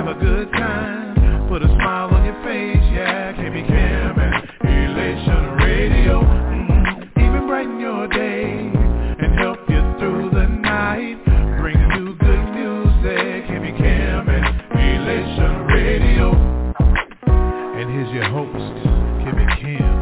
have a good time, put a smile on your face, yeah. KB Cam and Elation Radio, even brighten your day and help you through the night. Bring you good music, KB Cam and Elation Radio. And here's your host, KB Cam.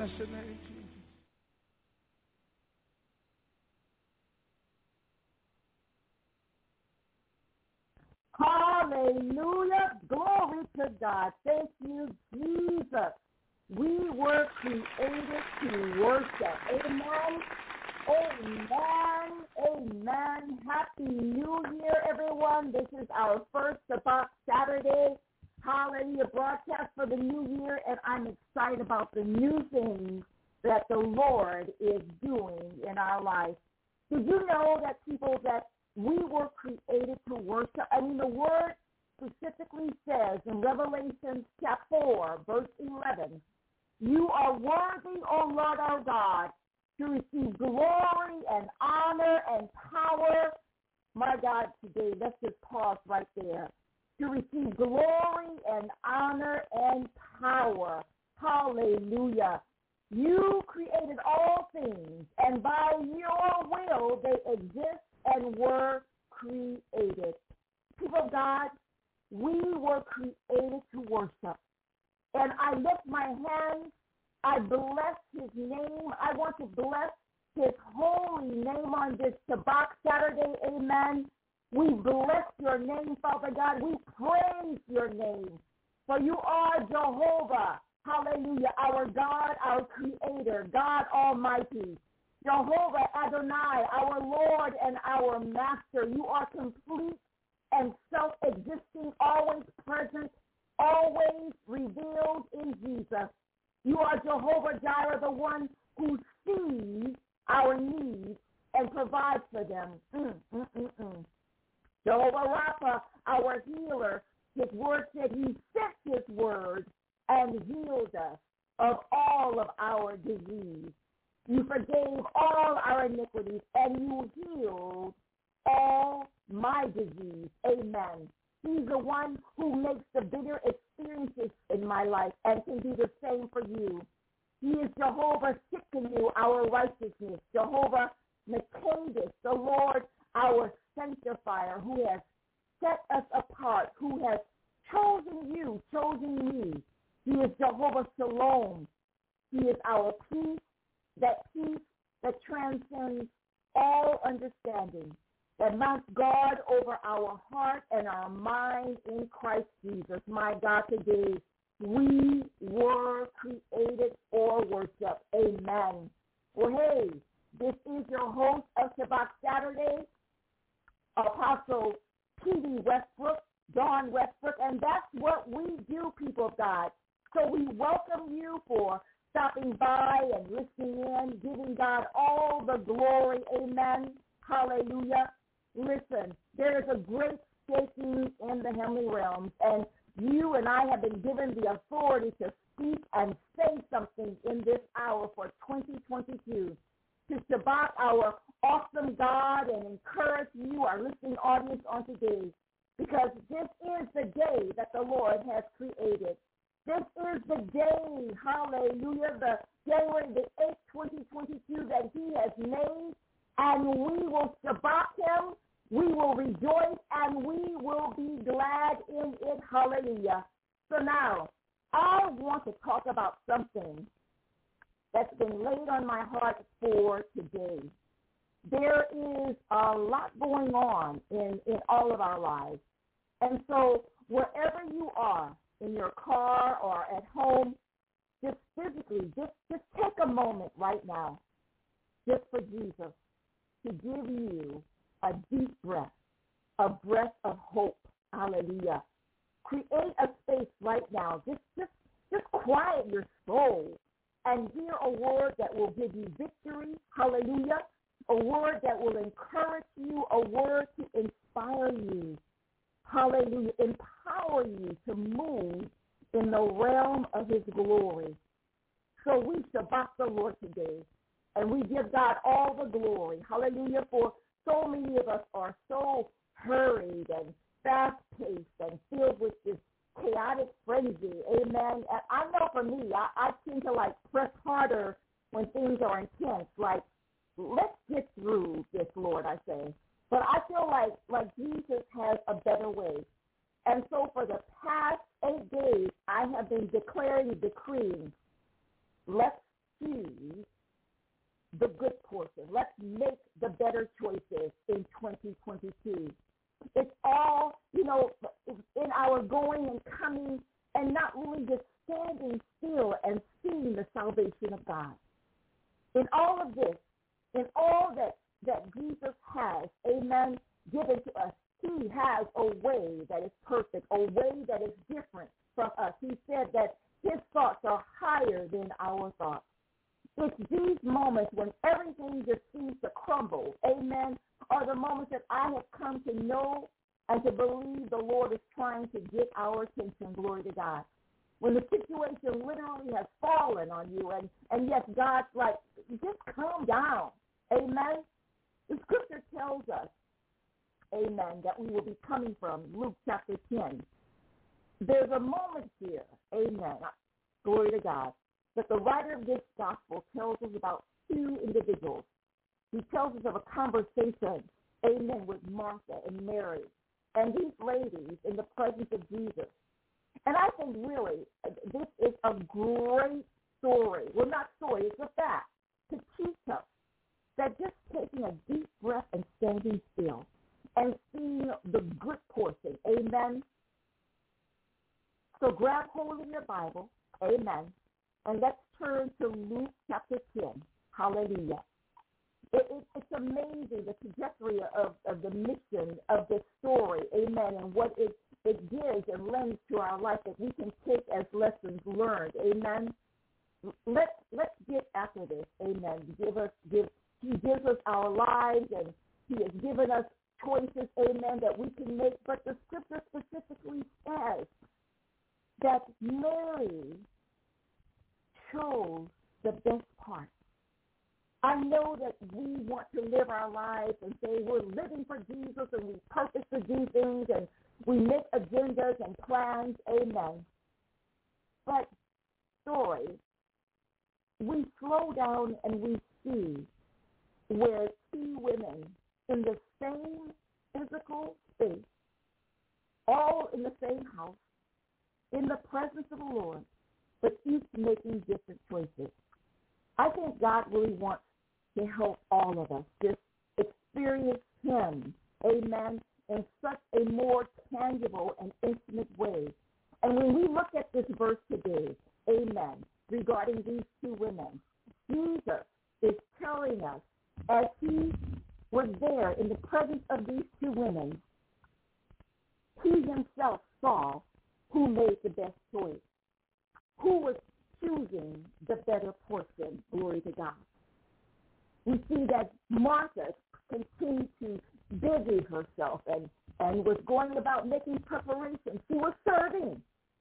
Bless your name, Jesus. Hallelujah. Glory to God. Thank you, Jesus. We were created to worship. Amen. Amen. Amen. Happy New Year, everyone. This is our first Shabbat Saturday. Hallelujah. Broadcast for the new year, and I'm excited about the new things that the Lord is doing in our life. Did you know that people that we were created to worship? I mean, the word specifically says in Revelation chapter 4, verse 11, you are worthy, O Lord our God, to receive glory and honor and power. My God, today, let's just pause right there. To receive glory and honor and power. Hallelujah. You created all things, and by your will they exist and were created. People of God, we were created to worship. And I lift my hands. I bless his name. I want to bless his holy name on this Shabbat Saturday. Amen. We bless your name, Father God. We praise your name. For you are Jehovah. Hallelujah. Our God, our creator, God Almighty. Jehovah Adonai, our Lord and our Master. You are complete and self-existing, always present, always revealed in Jesus. You are Jehovah Jireh, the one who sees our needs and provides for them. Jehovah Rapha, our healer. His word said he sent his word and healed us of all of our disease. You forgave all our iniquities, and you healed all my disease. Amen. He's the one who makes the bitter experiences in my life and can do the same for you. He is Jehovah Sikkenu, our righteousness. Jehovah Mekadis, the Lord, our sanctifier, who has set us apart, who has chosen you, chosen me. He is Jehovah Shalom. He is our peace that transcends all understanding, that mounts guard over our heart and our mind in Christ Jesus. My God, today we were created for worship. Amen. Well, hey, this is your host of Shabbat Saturday, Apostle P.D. Westbrook, Dawn Westbrook, and that's what we do, people of God. So we welcome you for stopping by and listening in, giving God all the glory. Amen. Hallelujah. Listen, there is a great shaking in the heavenly realms, and you and I have been given the authority to speak and say something in this hour for 2022, to Shabbat our awesome God and encourage you, our listening audience, on today, because this is the day that the Lord has created. This is the day, hallelujah, the January the 8th, 2022, that he has made, and we will Shabbat him, we will rejoice, and we will be glad in it, hallelujah. So now, I want to talk about something that's been laid on my heart for today. There is a lot going on in all of our lives, and so wherever you are, in your car or at home, just physically, just take a moment right now, just for Jesus, to give you a deep breath, a breath of hope. Hallelujah. Create a space right now. Just quiet your soul and hear a word that will give you victory. Hallelujah. A word that will encourage you, a word to inspire you. Hallelujah. Empower you to move in the realm of his glory. So we Shabbat the Lord today, and we give God all the glory. Hallelujah. For so many of us are so hurried and fast-paced and filled with this chaotic frenzy. Amen. And I know for me, I tend to press harder when things are intense. Let's get through this, Lord, I say. But I feel like Jesus has a better way. And so for the past 8 days, I have been declaring, decreeing, let's choose the good portion. Let's make the better choices in 2022. It's all, in our going and coming and not really just standing still and seeing the salvation of God. In all of this, in all that Jesus has, amen, given to us, he has a way that is perfect, a way that is different from us. He said that his thoughts are higher than our thoughts. It's these moments when everything just seems to crumble, amen, are the moments that I have come to know and to believe the Lord is trying to get our attention, glory to God. When the situation literally has fallen on you, and yes, God's like, just calm down, amen. The scripture tells us, amen, that we will be coming from Luke chapter 10. There's a moment here, amen, glory to God, that the writer of this gospel tells us about two individuals. He tells us of a conversation, amen, with Martha and Mary, and these ladies in the presence of Jesus. And I think really this is a great story. Well, not story, it's a fact to teach us that just taking a deep breath and standing still and seeing the good portion, amen. So grab hold of your Bible, amen, and let's turn to Luke chapter 10. Hallelujah. It's amazing the trajectory of the mission of this story, amen, and what it gives and lends to our life that we can take as lessons learned, amen. Let's get after this, amen. He gives us our lives, and he has given us choices, amen, that we can make. But the scripture specifically says that Mary chose the best part. I know that we want to live our lives and say we're living for Jesus and we purpose to do things and we make agendas and plans, amen. But, story, we slow down and we see where two women in the same physical space, all in the same house, in the presence of the Lord, but each making different choices. I think God really wants to help all of us just experience him, amen, in such a more tangible and intimate way. And when we look at this verse today, amen, regarding these two women, Jesus is telling us as he was there in the presence of these two women, he himself saw who made the best choice, who was choosing the better portion, glory to God. We see that Martha continued to busy herself and was going about making preparations. She was serving.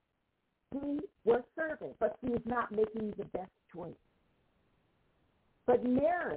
But she was not making the best choice. But Mary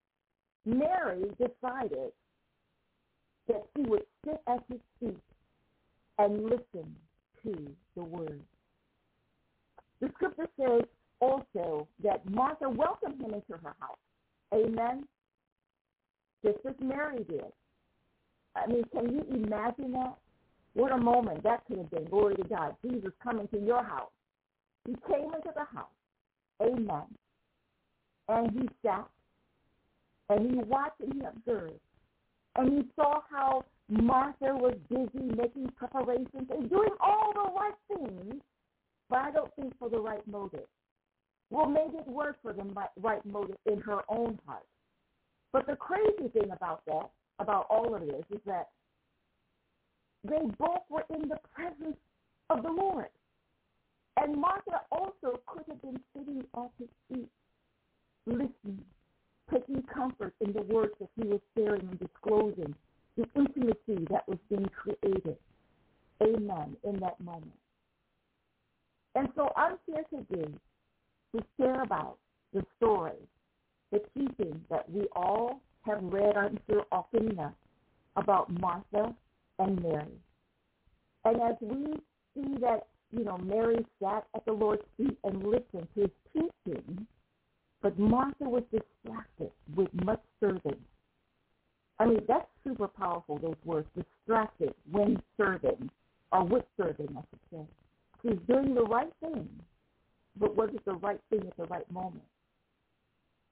decided that she would sit at his feet and listen to the word. The scripture says also that Martha welcomed him into her house. Amen? Just as Mary did. I mean, can you imagine that? What a moment that could have been. Glory to God. Jesus coming to your house. He came into the house. Amen. And he sat. And he watched and he observed. And he saw how Martha was busy making preparations and doing all the right things, but I don't think for the right motive. Well, maybe it was for the right motive in her own heart. But the crazy thing about all of this, is that they both were in the presence of the Lord. And Martha also could have been sitting at his feet, listening, taking comfort in the words that he was sharing and disclosing, the intimacy that was being created. Amen, in that moment. And so I'm here today to share about the story, the teaching that we all have read, I'm sure, often enough, about Martha and Mary. And as we see that, Mary sat at the Lord's feet and listened to his teaching, but Martha was distracted with much serving. I mean, that's super powerful, those words, distracted when serving, or with serving, I should say. She's doing the right thing, but was it the right thing at the right moment?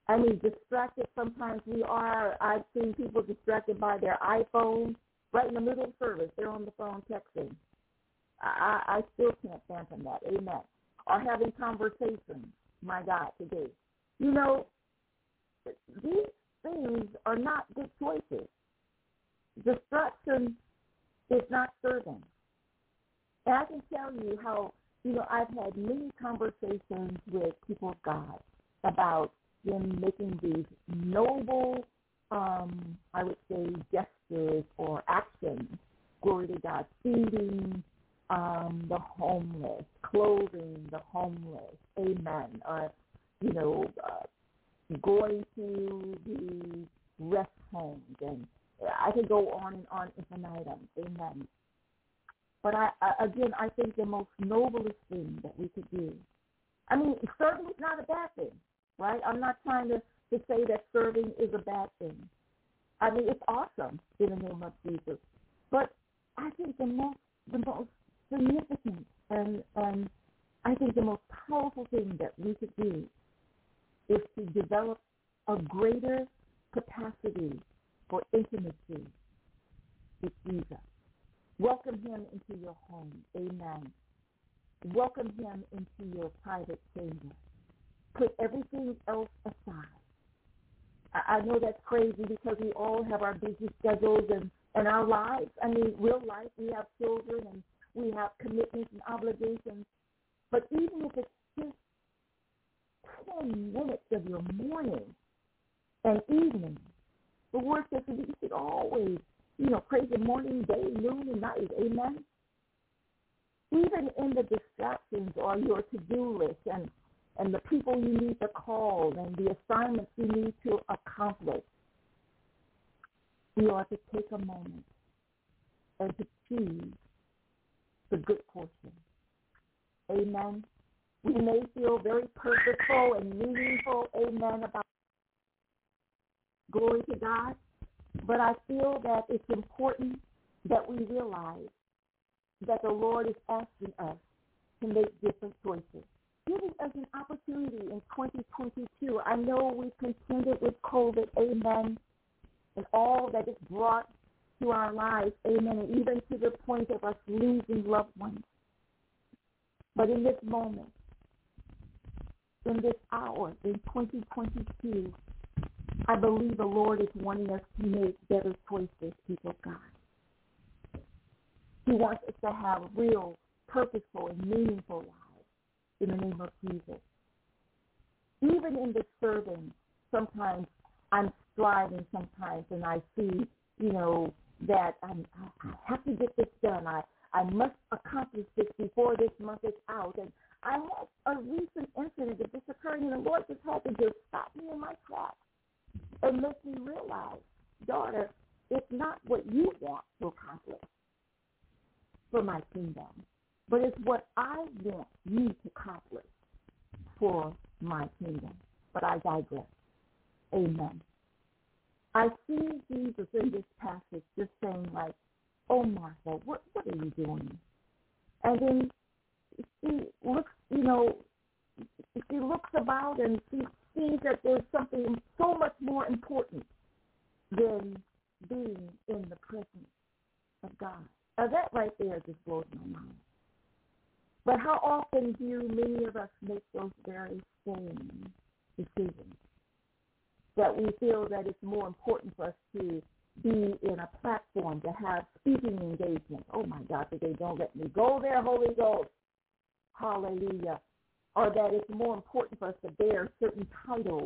I mean, distracted sometimes we are. I've seen people distracted by their iPhone right in the middle of service. They're on the phone texting. I still can't fathom that. Amen. Or having conversations, my God, today. You know, these things are not good choices. Distraction is not serving. And I can tell you how, I've had many conversations with people of God about them making these noble, I would say, gestures or actions, glory to God, feeding the homeless, clothing the homeless, amen, going to the rest homes, and I could go on and on infinitum, amen. But I think the most noblest thing that we could do, I mean, serving is not a bad thing, right? I'm not trying to say that serving is a bad thing. I mean, it's awesome in the name of Jesus. But I think the most significant and I think the most powerful thing that we could do is to develop a greater capacity for intimacy with Jesus. Welcome him into your home. Amen. Welcome him into your private chamber. Put everything else aside. I know that's crazy because we all have our busy schedules and our lives. I mean, real life, we have children and we have commitments and obligations. But even if it's just 10 minutes of your morning and evening, the word says that you should always, praise the morning, day, noon, and night. Amen? Even in the distractions or your to-do list and the people you need to call and the assignments you need to accomplish, we ought to take a moment and to choose the good portion. Amen. We may feel very purposeful and meaningful, amen, about glory to God, but I feel that it's important that we realize that the Lord is asking us to make different choices, giving us an opportunity in 2022. I know we've contended with COVID, amen, and all that it's brought to our lives, amen, and even to the point of us losing loved ones. But in this moment, in this hour, in 2022, I believe the Lord is wanting us to make better choices, people of God. He wants us to have real, purposeful, and meaningful lives in the name of Jesus. Even in the serving, sometimes I'm striving sometimes, and I see, that I have to get this done. I must accomplish this before this month is out. And I had a recent incident that just occurred, and the Lord just had to just stop me in my tracks and make me realize, daughter, it's not what you want to accomplish for my kingdom, but it's what I want you to accomplish for my kingdom. But I digress. Amen. I see Jesus in this passage just saying like, oh, Martha, what are you doing? And then she looks, she looks about and she sees that there's something so much more important than being in the presence of God. Now that right there just blows my mind. But how often do many of us make those very same decisions? That we feel that it's more important for us to be in a platform, to have speaking engagement. Oh, my God, today don't let me go there, Holy Ghost. Hallelujah. Or that it's more important for us to bear certain titles.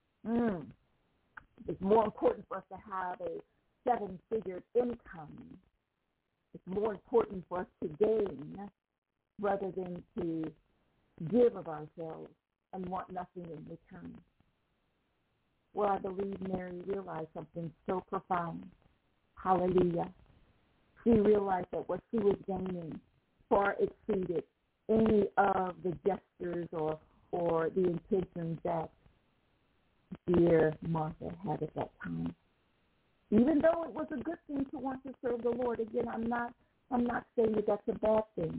It's more important for us to have a 7-figure income. It's more important for us to gain rather than to give of ourselves and want nothing in return. Well, I believe Mary realized something so profound. Hallelujah. She realized that what she was gaining far exceeded any of the gestures or the intentions that dear Martha had at that time. Even though it was a good thing to want to serve the Lord, again, I'm not saying that that's a bad thing.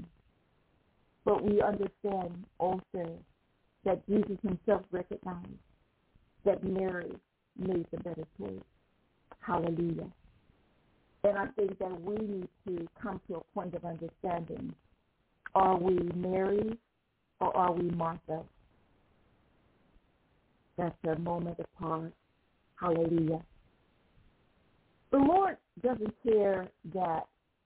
But we understand also that Jesus himself recognized that Mary made the better choice. Hallelujah. And I think that we need to come to a point of understanding. Are we Mary or are we Martha? That's a moment of pause. Hallelujah. The Lord doesn't care that,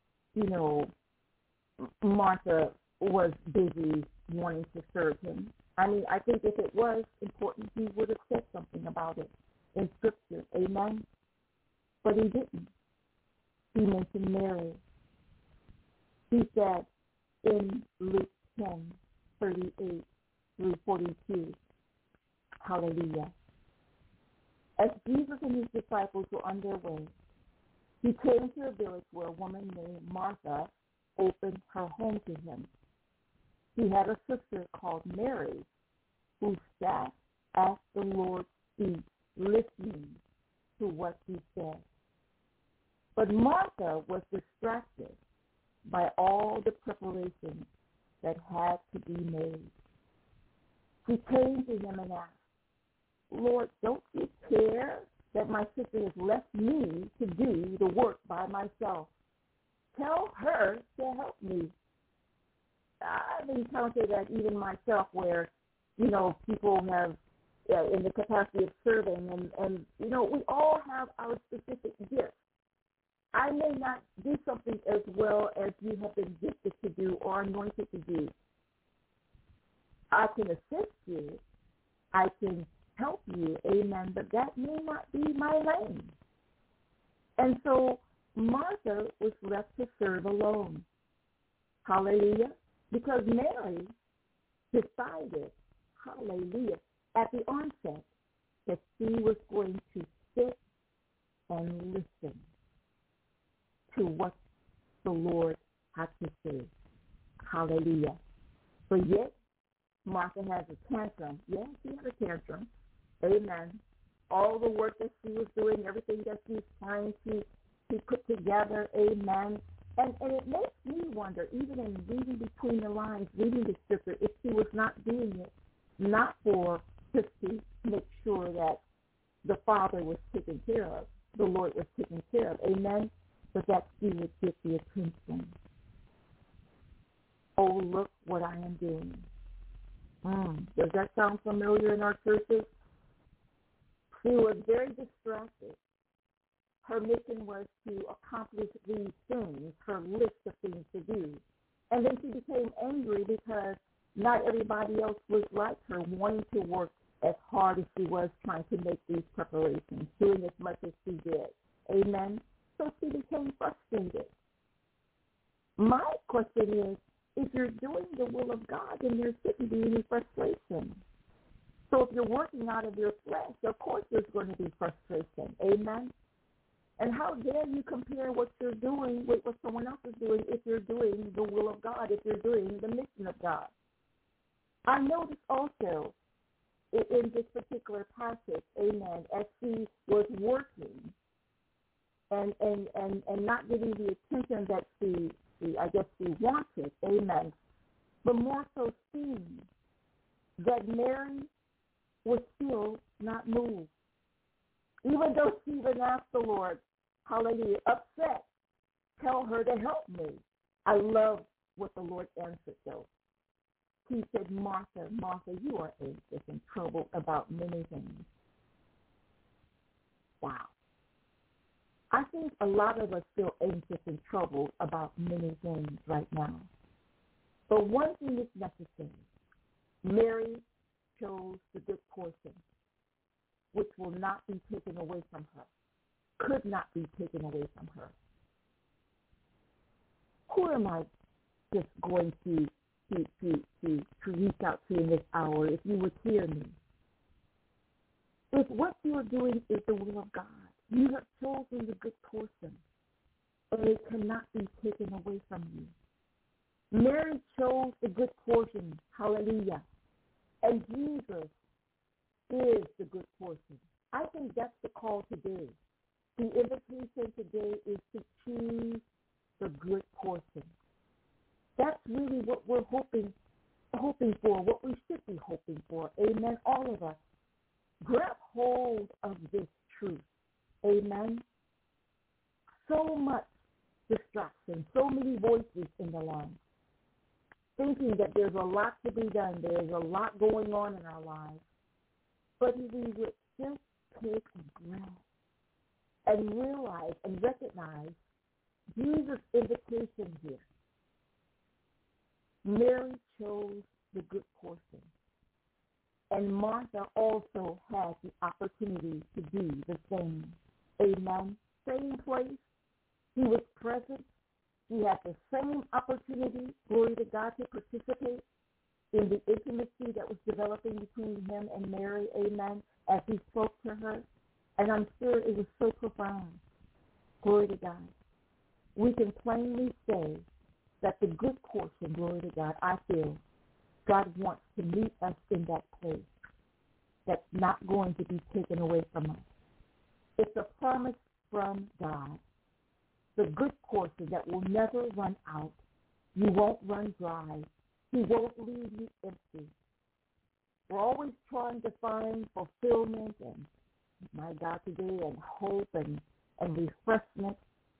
Martha was busy wanting to serve him. I mean, I think if it was important, he would have said something about it in Scripture. Amen? But he didn't. He mentioned Mary. He said in Luke 10:38 through 42, hallelujah. As Jesus and his disciples were on their way, he came to a village where a woman named Martha opened her home to him. He had a sister called Mary who sat at the Lord's feet listening to what he said. But Martha was distracted by all the preparations that had to be made. She came to him and asked, Lord, don't you care that my sister has left me to do the work by myself? Tell her to help me. I've encountered that even myself where, people have, in the capacity of serving, and we all have our specific gifts. I may not do something as well as you have been gifted to do or anointed to do. I can assist you. I can help you, amen, but that may not be my lane. And so Martha was left to serve alone. Hallelujah. Because Mary decided, hallelujah, at the onset that she was going to sit and listen to what the Lord had to say. Hallelujah. But yet, Martha has a tantrum. Yes, she had a tantrum. Amen. All the work that she was doing, everything that she was trying to put together, amen. And it makes me wonder, even in reading between the lines, reading the scripture, if she was not doing it, not just to make sure that the Father was taken care of, the Lord was taken care of, amen, but that she would get the attention. Oh, look what I am doing. Does that sound familiar in our churches? She was very distracted. Her mission was to accomplish these things, her list of things to do. And then she became angry because not everybody else was like her, wanting to work as hard as she was trying to make these preparations, doing as much as she did. Amen? So she became frustrated. My question is, if you're doing the will of God, then there shouldn't be any frustration. So if you're working out of your flesh, of course there's going to be frustration. Amen? And how dare you compare what you're doing with what someone else is doing if you're doing the will of God, if you're doing the mission of God? I noticed also in this particular passage, amen, as she was working and not getting the attention that she wanted, amen, but more so seeing that Mary was still not moved. Even though she even asked the Lord, hallelujah, upset, tell her to help me. I love what the Lord answered, though. He said, Martha, Martha, you are anxious and troubled about many things. Wow. I think a lot of us feel anxious and troubled about many things right now. But one thing is necessary. Mary chose the good portion, which will not be taken away from her, could not be taken away from her. Who am I just going to reach out to in this hour if you would hear me? If what you are doing is the will of God, you have chosen the good portion, and it cannot be taken away from you. Mary chose the good portion, hallelujah, and Jesus is the good portion. I think that's the call today. The invitation today is to choose the good portion. That's really what we're hoping for, what we should be hoping for. Amen, all of us. Grab hold of this truth. Amen. So much distraction, so many voices in the land, thinking that there's a lot to be done, there's a lot going on in our lives. But if we would just take a breath and realize and recognize Jesus' invitation here. Mary chose the good portion. And Martha also had the opportunity to do the same. Amen. Same place. He was present. He had the same opportunity, glory to God, to participate in the intimacy that was developing between him and Mary, amen, as he spoke to her. And I'm sure it was so profound. Glory to God. We can plainly say that the good portion, glory to God, I feel God wants to meet us in that place that's not going to be taken away from us. It's a promise from God. The good portion that will never run out. You won't run dry. He won't leave you empty. We're always trying to find fulfillment and, my God, today, and hope and refreshment.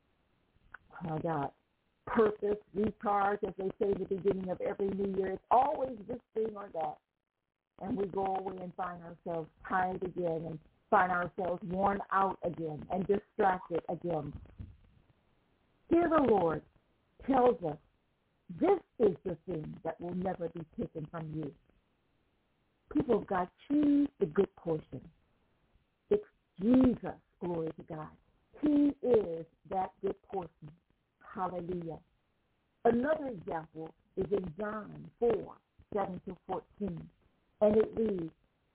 My God, purpose, recharge, as they say at the beginning of every new year. It's always this thing or that. And we go away and find ourselves tired again and find ourselves worn out again and distracted again. Here the Lord tells us, this is the thing that will never be taken from you. People of God, choose the good portion. It's Jesus, glory to God. He is that good portion. Hallelujah. Another example is in John 4:7-14. And it reads,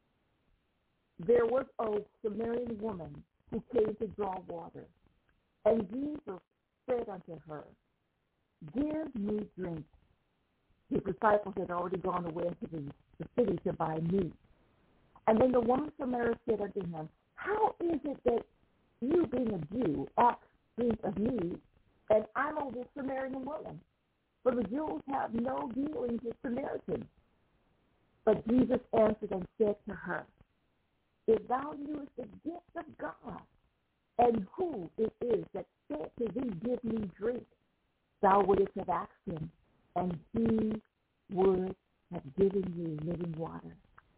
there was a Samaritan woman who came to draw water. And Jesus said unto her, give me drink. His disciples had already gone away into the city to buy meat. And then the woman from Samaria said unto him, how is it that you, being a Jew, ask drink of me, and I'm a Samaritan woman? For the Jews have no dealings with Samaritans. But Jesus answered and said to her, if thou knewest the gift of God, and who it is that said to thee, give me drink, thou wouldest have asked him, and he would have given you living water.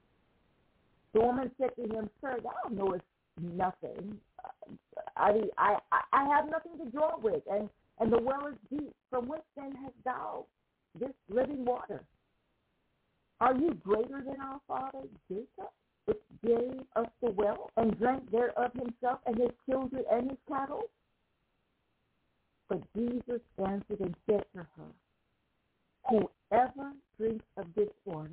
The woman said to him, sir, thou knowest nothing. I have nothing to draw with, and the well is deep. From whence then hast thou this living water? Are you greater than our father Jacob, which gave us the well, and drank thereof himself, and his children, and his cattle? But Jesus answered and said to her, whoever drinks of this water,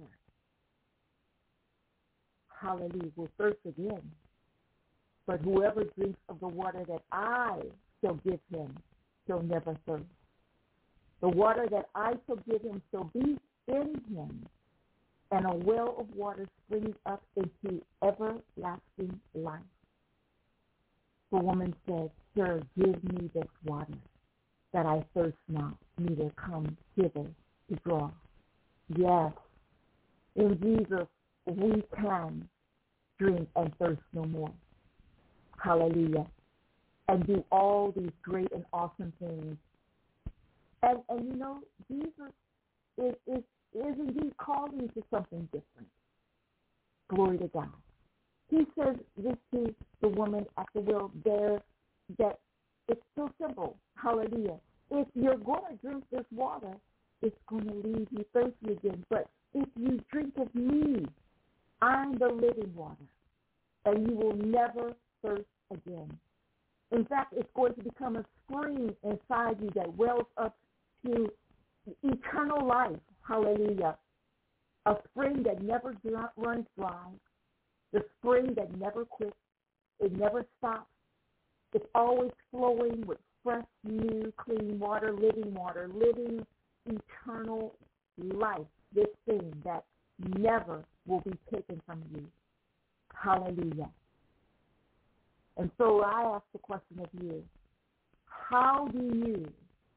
hallelujah, will thirst again. But whoever drinks of the water that I shall give him shall never thirst. The water that I shall give him shall be in him, and a well of water springs up into everlasting life. The woman said, sir, give me this water, that I thirst not, neither come hither to draw. Yes, in Jesus we can drink and thirst no more. Hallelujah. And do all these great and awesome things. And you know, Jesus is indeed calling you to something different. Glory to God. He says this to the woman at the well there, that it's so simple. Hallelujah. If you're going to drink this water, it's going to leave you thirsty again. But if you drink of me, I'm the living water, and you will never thirst again. In fact, it's going to become a spring inside you that wells up to eternal life. Hallelujah. A spring that never runs dry. The spring that never quits. It never stops. It's always flowing with fresh, new, clean water, living eternal life. This thing that never will be taken from you. Hallelujah. And so I ask the question of you, how do you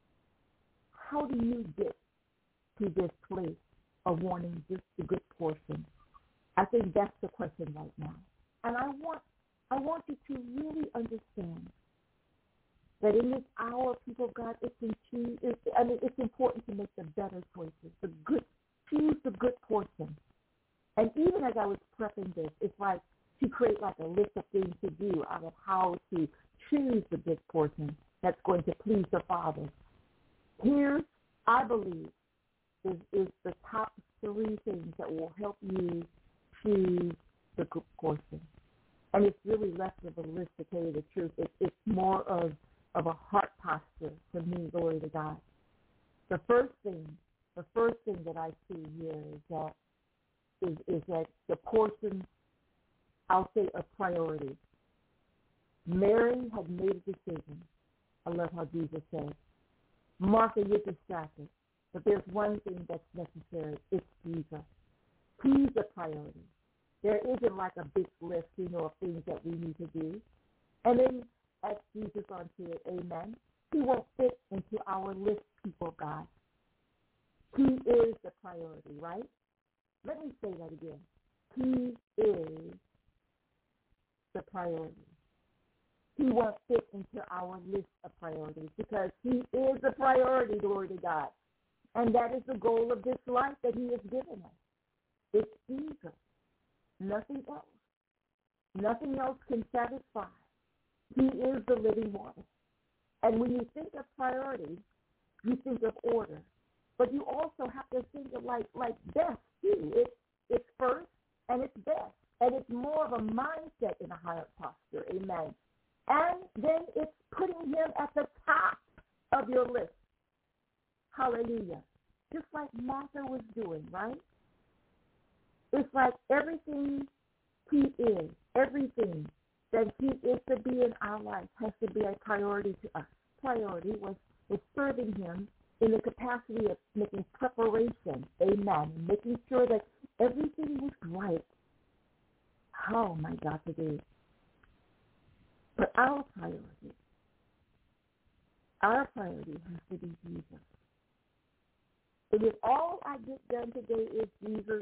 get to this place of wanting just the good portion? I think that's the question right now. And I want you to really understand that in this hour, people of God, it's important to make the better choices, choose the good portion. And even as I was prepping this, it's like to create like a list of things to do out of how to choose the good portion that's going to please the Father. Here, I believe, is the top 3 things that will help you choose the good portion. And it's really less of a list, to tell you the truth. It's more of a heart posture for me, glory to God. The first thing that I see here is that the portion, I'll say, a priority. Mary had made a decision. I love how Jesus said, Martha, you're distracted, but there's one thing that's necessary. It's Jesus. He's the priority. There isn't like a big list, of things that we need to do. And then as Jesus onto it, amen, he won't fit into our list, people of God. He is the priority, right? Let me say that again. He is the priority. He won't fit into our list of priorities because he is the priority, glory to God. And that is the goal of this life that he has given us. It's Jesus. Nothing else. Nothing else can satisfy. He is the living water. And when you think of priorities, you think of order. But you also have to think of like best too. It's first and it's best. And it's more of a mindset in a higher posture. Amen. And then it's putting him at the top of your list. Hallelujah. Just like Martha was doing, right? It's like everything he is, everything that he is to be in our life has to be a priority to us. Priority was serving him in the capacity of making preparation, amen, making sure that everything was right. Oh, my God, today. But our priority has to be Jesus. And if all I get done today is Jesus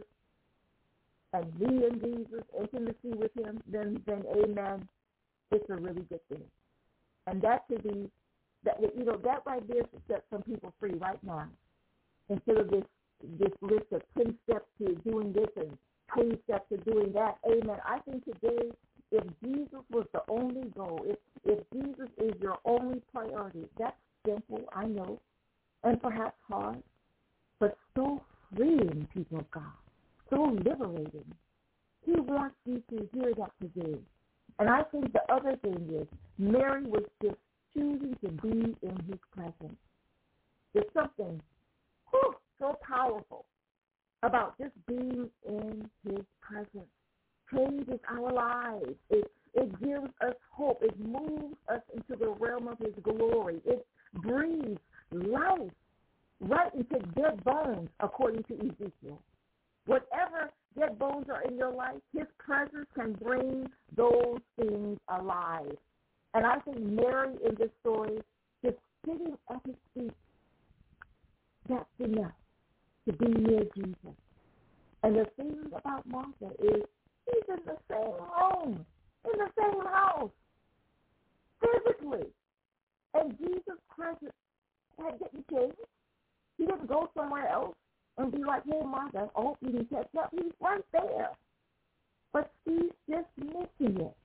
and me and Jesus, intimacy with him, then amen, it's a really good thing. And that should be, that right there should set some people free right now. Instead of this list of 10 steps to doing this and 20 steps to doing that, amen. I think today, if Jesus was the only goal, if Jesus is your only priority, that's simple, I know, and perhaps hard, but so freeing, people of God, so liberating. He wants you to hear that today. And I think the other thing is, Mary was just choosing to be in his presence. There's something so powerful about just being in his presence. Changes our lives. It gives us hope. It moves us into the realm of his glory. It breathes life right into dead bones, according to Ezekiel. Whatever dead bones are in your life, his presence can bring those things alive. And I think Mary in this story, just sitting at his feet, that's enough to be near Jesus. And the thing about Martha is he's in the same home, in the same house, physically. And Jesus' presence didn't change. He didn't go somewhere else and be like, hey, Martha, I hope you didn't catch up. He's right there. But she's just missing it.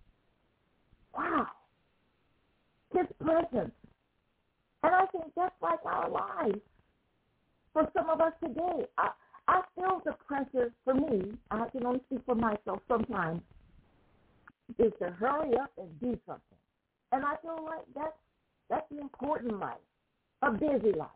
Wow. His presence. And I think that's like our lives. For some of us today, I feel the pressure for me, I can only speak for myself sometimes, is to hurry up and do something. And I feel like that's an important life, a busy life,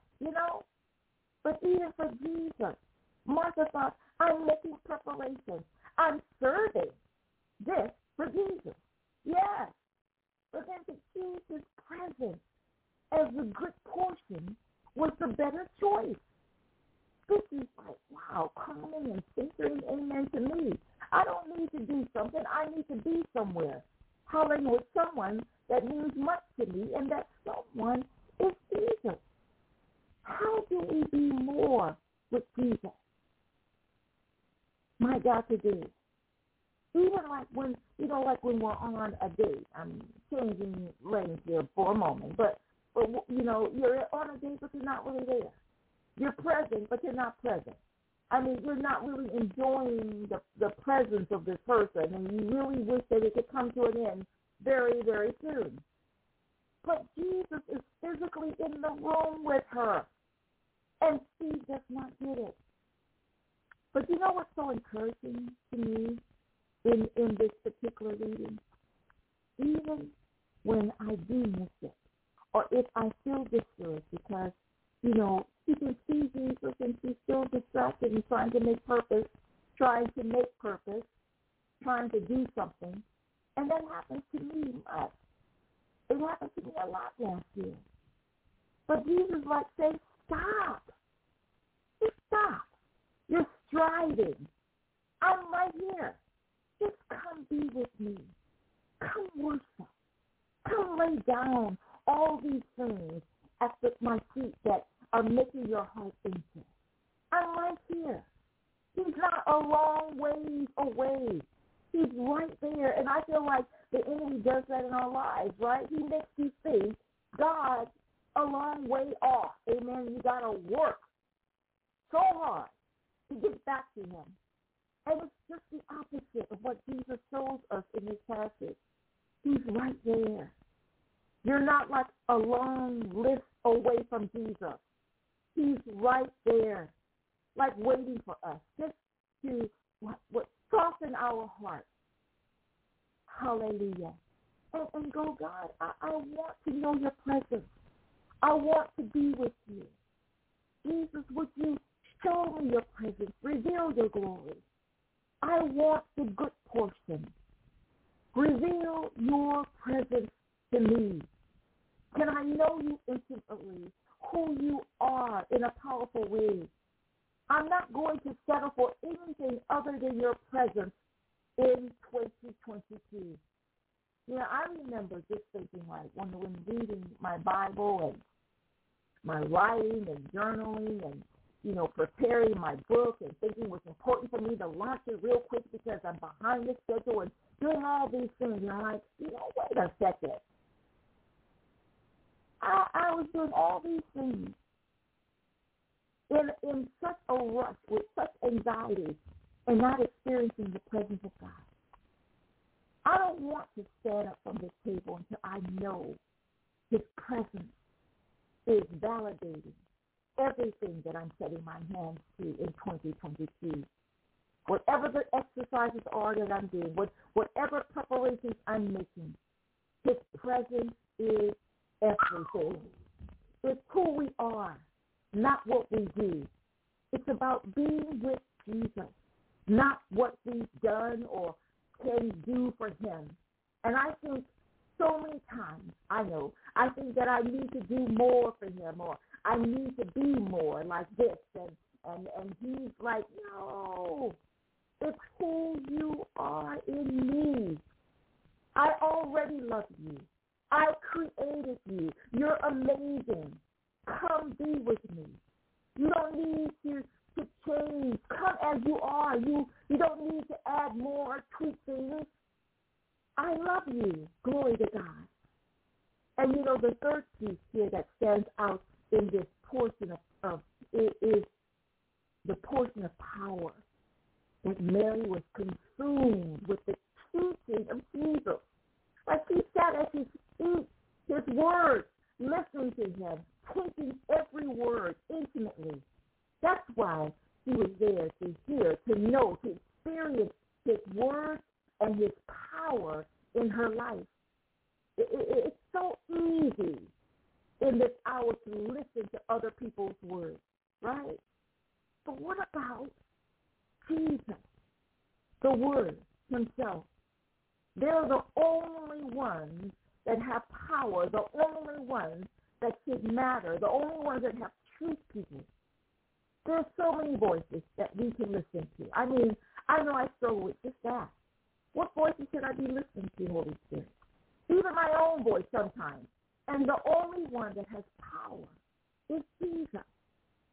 But even for Jesus, Martha thought, I'm making preparations. I'm serving this for Jesus. Yes. But then to choose his presence as the good portion was the better choice. This is like, wow, calming and centering, amen, to me. I don't need to do something. I need to be somewhere. Hallelujah, with someone that means much to me, and that someone is Jesus. How do we be more with Jesus? My God, today. Even like when, when we're on a date. I'm changing lanes here for a moment. But you're on a date, but you're not really there. You're present, but you're not present. I mean, you're not really enjoying the presence of this person, and you really wish that it could come to an end very, very soon. But Jesus is physically in the room with her, and she does not get it. But you know what's so encouraging to me in this particular reading? Even when I do miss it, or if I feel discouraged because, she can see Jesus and she's still distracted and trying to make purpose, trying to do something. And that happens to me much. It happened to me a lot last year. But Jesus say, stop. Just stop. You're striving. I'm right here. Just come be with me. Come worship. Come lay down all these things at my feet that are making your heart anxious. I'm right here. He's not a long ways away. He's right there. And I feel like the enemy does that in our lives, right? He makes you think God's a long way off. Amen. You got to work so hard to get back to him. And it's just the opposite of what Jesus shows us in this passage. He's right there. You're not like a long list away from Jesus. He's right there, like waiting for us, just to soften our hearts. Hallelujah. And go, God, I want to know your presence. I want to be with you. Jesus, would you show me your presence, reveal your glory. I want the good portion. Reveal your presence to me. Can I know you intimately, who you are in a powerful way? I'm not going to settle for anything other than your presence in 2022. I remember just thinking when reading my Bible and my writing and journaling and, preparing my book and thinking it was important for me to launch it real quick because I'm behind the schedule and doing all these things. And I'm like, wait a second. I was doing all these things in such a rush, with such anxiety, and not experiencing the presence of God. I don't want to stand up from this table until I know his presence is validating everything that I'm setting my hands to in 2022. Whatever the exercises are that I'm doing, whatever preparations I'm making, his presence is everything. It's who we are, not what we do. It's about being with Jesus, not what we've done or can do for him. And I think so many times, I think that I need to do more for him, or I need to be more like this. And he's like, no, it's who you are in me. I already love you. I created you. You're amazing. Come be with me. You don't need to change. Come as you are. You don't need to add more, tweak things. I love you. Glory to God. And the third piece here that stands out in this portion of it is the portion of power. That Mary was consumed with the teaching of Jesus. Like she sat at his feet, his words, listening to him, taking every word intimately. That's why she was there to hear, to know, to experience his words and his power in her life. It's so easy in this hour to listen to other people's words, right? But what about Jesus, the Word himself? They're the only ones that have power, the only ones that should matter, the only ones that have truth, people. There's so many voices that we can listen to. I mean, I know I struggle with just that. What voices should I be listening to, Holy Spirit? Even my own voice sometimes. And the only one that has power is Jesus.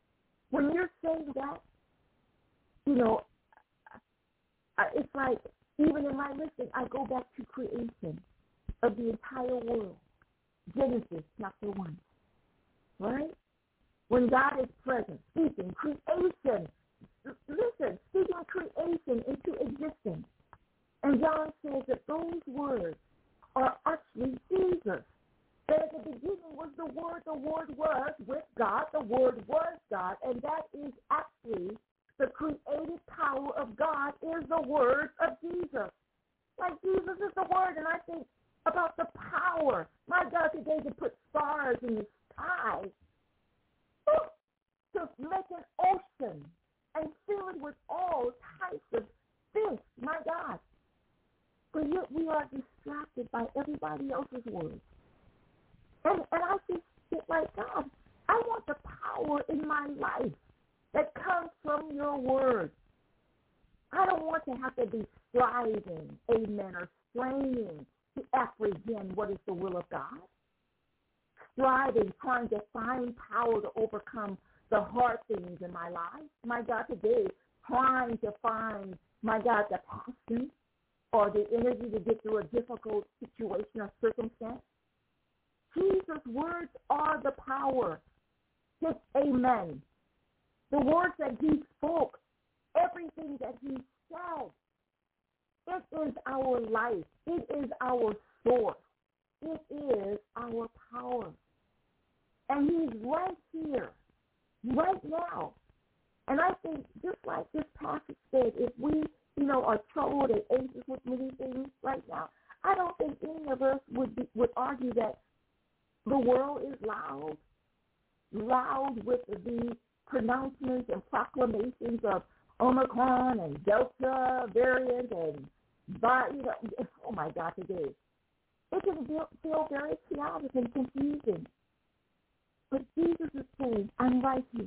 When you're saying that, it's like Even in my listing, I go back to creation of the entire world. Genesis chapter 1. Right? When God is present, speaking creation. Listen, speaking creation into existence. And John says that those words are actually Jesus. That at the beginning was the Word was with God, the Word was God, and that is actually the creative power of God is the words of Jesus. Like Jesus is the Word, and I think about the power. My God, today to put stars in the sky, to make an ocean and fill it with all types of fish. My God. But yet we are distracted by everybody else's words. And I just get like, God, I want the power in my life that comes from your word. I don't want to have to be striving, amen, or straining to apprehend what is the will of God. Striving, trying to find power to overcome the hard things in my life. My God, today, trying to find, my God, the passion or the energy to get through a difficult situation or circumstance. Jesus' words are the power. Just amen. The words that he spoke, everything that he said, it is our life. It is our source. It is our power. And he's right here, right now. And I think just like this passage said, if we, are troubled and anxious with many things right now, I don't think any of us would argue that the world is loud with the pronouncements and proclamations of Omicron and Delta variant and, oh my God, today. It can feel very chaotic and confusing. But Jesus is saying, I'm right here.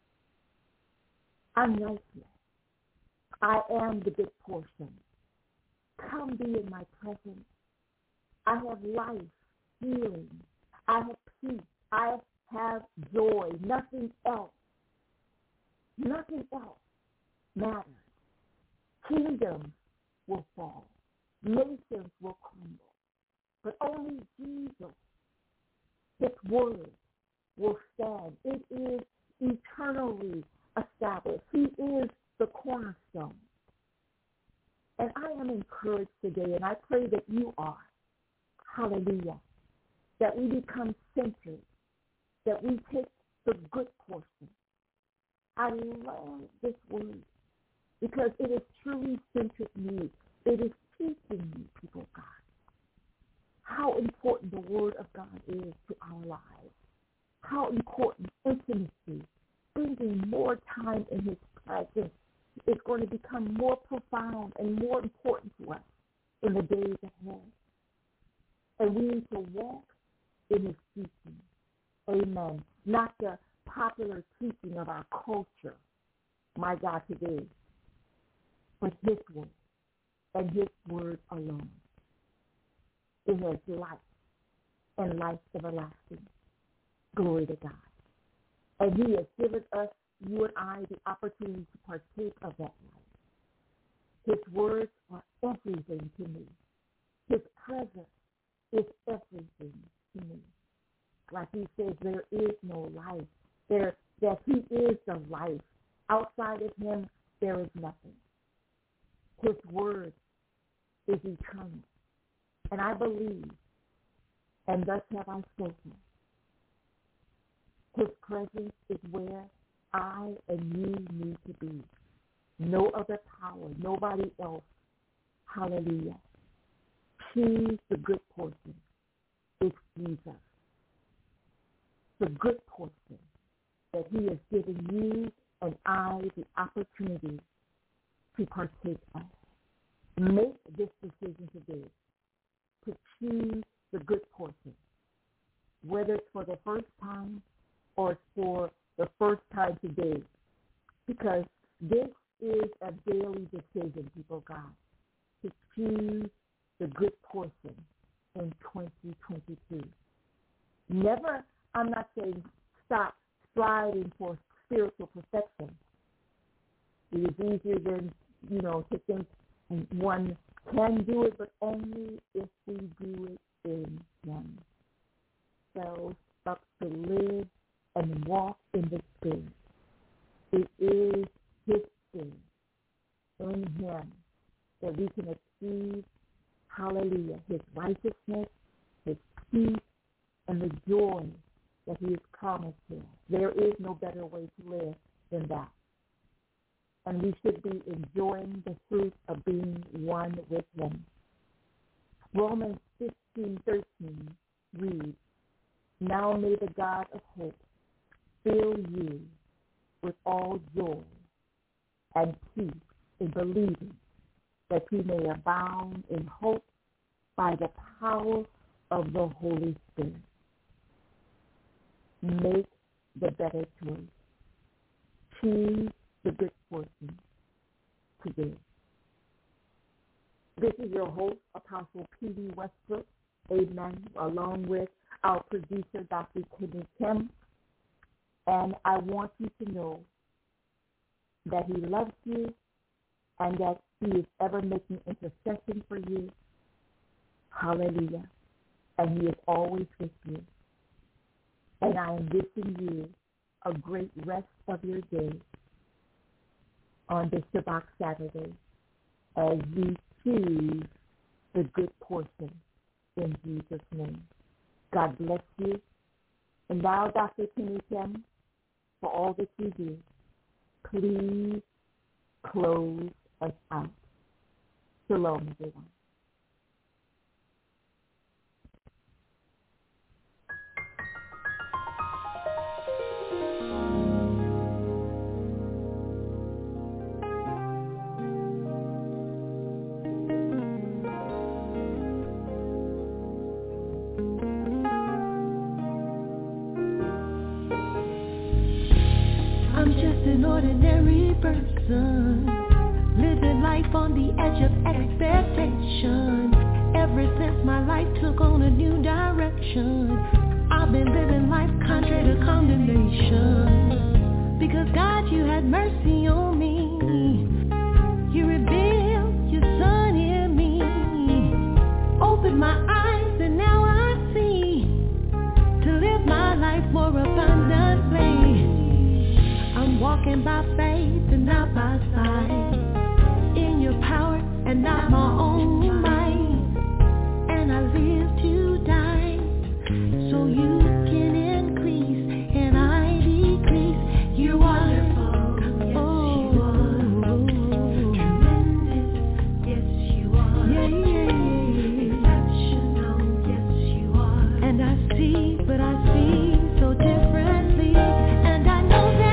I'm right here. I am the good portion. Come be in my presence. I have life, healing. I have peace. I have joy. Nothing else matters. Kingdoms will fall. Nations will crumble. But only Jesus, his word, will stand. It is eternally established. He is the cornerstone. And I am encouraged today, and I pray that you are. Hallelujah. That we become centered, that we take the good portion. I love this word because it has truly centered me. It is teaching me, people of God, how important the word of God is to our lives, how important intimacy, spending more time in his presence is going to become more profound and more important to us in the days ahead. And we need to walk in his teaching. Amen. Not the popular teaching of our culture, my God, today, but his word and his word alone. It has life and life everlasting. Glory to God. And he has given us, you and I, the opportunity to partake of that life. His words are everything to me. His presence is everything to me. Like he says, there is no life. That he is the life. Outside of him, there is nothing. His word is eternal. And I believe, and thus have I spoken. His presence is where I and you need to be. No other power, nobody else. Hallelujah. Choose the good portion. It's Jesus. The good portion that he has given you and I the opportunity to partake of. Make this decision today to choose the good portion, whether it's for the first time or it's for the first time today, because this is a daily decision, people of God, to choose the good portion in 2022. Never, I'm not saying stop striving for spiritual perfection. It is easier than, to think one can do it, but only if we do it in Him. So, up to live and walk in the Spirit. It is His Spirit in Him that we can achieve, hallelujah, His righteousness, His peace, and the joy that He has promised us. There is no better way to live than that. And we should be enjoying the fruit of being one with Him. Romans 15:13 reads, "Now may the God of hope fill you with all joy and peace in believing, that you may abound in hope by the power of the Holy Spirit." Make the better choice. Choose the good portion today. This is your host, Apostle P.D. Westbrook, amen, along with our producer, Dr. Kenny Kim. And I want you to know that He loves you and that He is ever making intercession for you. Hallelujah. And He is always with you. And I am wishing you a great rest of your day on this Shabbat Saturday as we choose the good portion in Jesus' name. God bless you. And now, Dr. Kenny Kim, for all that you do, please close us out. Shalom, everyone. An ordinary person, living life on the edge of expectation. Ever since my life took on a new direction, I've been living life contrary to condemnation. Because God, you had mercy on me. You revealed your Son in me. Opened my eyes and now I see to live my life more abundantly. I'm walking by faith and not by sight, in your power and not my own might, and I live to die, so you can increase and I decrease. You're wonderful, yes you are, tremendous, yes you are, exceptional, yes you are, and I see, but I see so differently, and I know that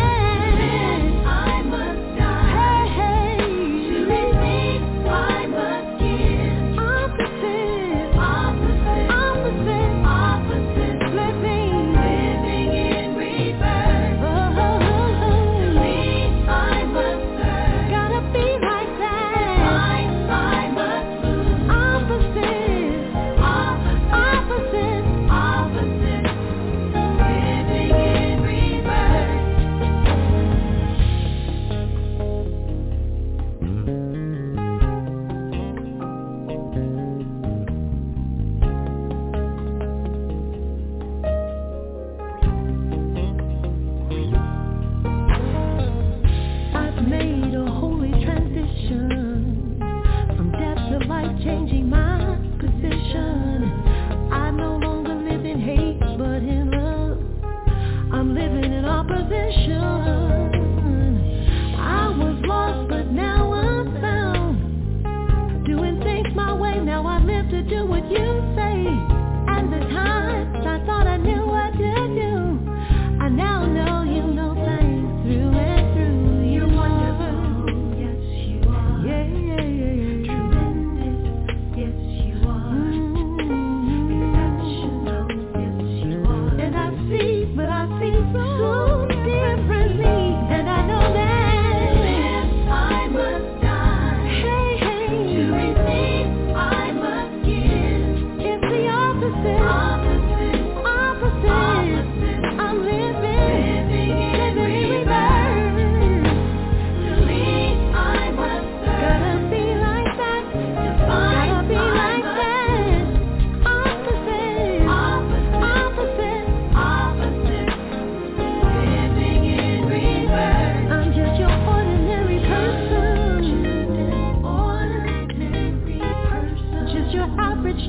opposite.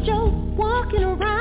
Joe walking around